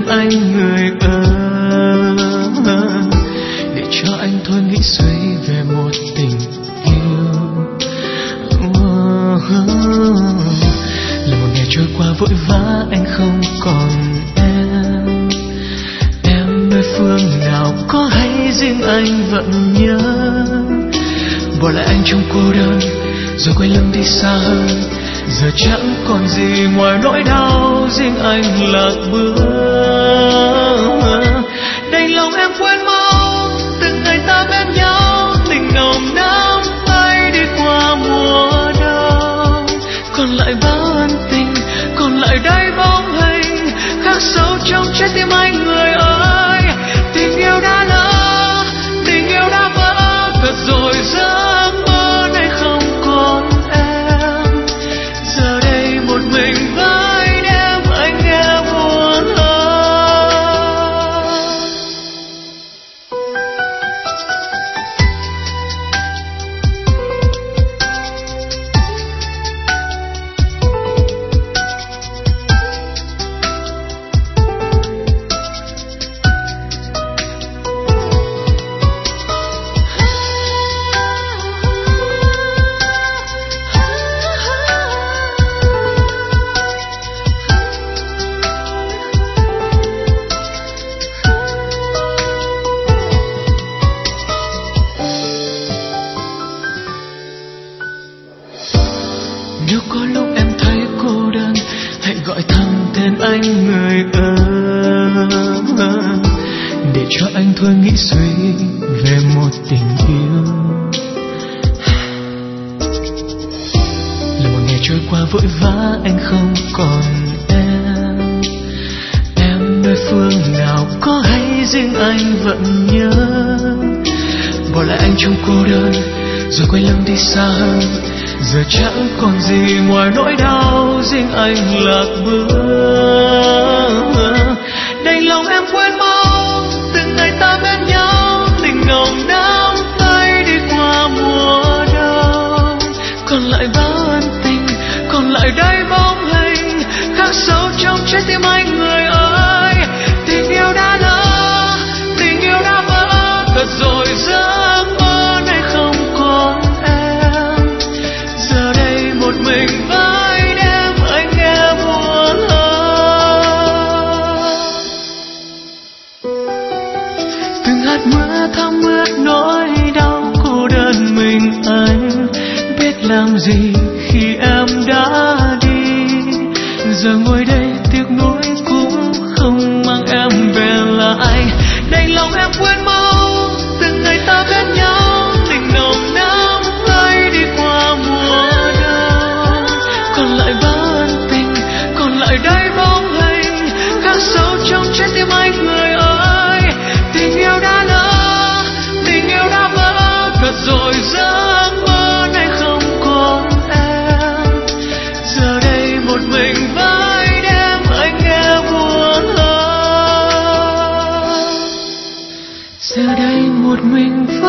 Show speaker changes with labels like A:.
A: anh người ơi, để cho anh thôi nghĩ suy về một tình yêu. Là một ngày trôi qua vội vã anh không còn em nơi phương nào có hay riêng anh vẫn nhớ. Bỏ lại anh trong cô đơn rồi quay lưng đi xa hơn, giờ chẳng còn gì ngoài nỗi đau riêng anh lạc bước. Đành lòng em quên mau từng ngày ta bên nhau, tình nồng nắm tay đi qua mùa đông. Còn lại bao ân tình, còn lại đây bóng hình khắc sâu trong trái tim anh người ơi. Tình yêu đã lỡ, tình yêu đã vỡ, thật rồi giấc mơ này không còn em. Giờ đây một mình với đêm anh nghe buồn hơn. Nếu có lúc em thấy cô đơn, hãy gọi thầm tên anh người ơi, để cho anh thôi nghĩ suy về một tình yêu. Là một ngày trôi qua vội vã anh không còn em nơi phương nào có hay riêng anh vẫn nhớ. Bỏ lại anh trong cô đơn rồi quay lưng đi xa hơn, giờ chẳng còn gì ngoài nỗi đau riêng anh lạc bước. Đành lòng em quên mau từng ngày ta bên nhau, tình nồng nắm tay đi qua mùa đông. Còn lại bao ân tình, còn lại đây bóng hình khắc sâu trong trái tim anh người ơi. Tình yêu đã lỡ, tình yêu đã vỡ, thật rồi giấc mơ này không còn em. Giờ đây một mình với đêm anh nghe buồn hơn. Từng hạt mưa thấm ướt nỗi đau cô đơn mình anh, biết làm gì khi em đã đi. Giờ ngồi đây tiếc nuối cũng không mang em về lại. Đành lòng em quên mau từng ngày ta bên nhau, tình nồng nắm tay đi qua mùa đông. Còn lại bao ân tình, còn lại đây bóng hình khắc sâu trong trái tim anh người ơi. Tình yêu đã lỡ, tình yêu đã vỡ, thật rồi giấc mơ này không còn em. Giờ đây một mình với đêm anh nghe buồn hơn. Giờ đây một mình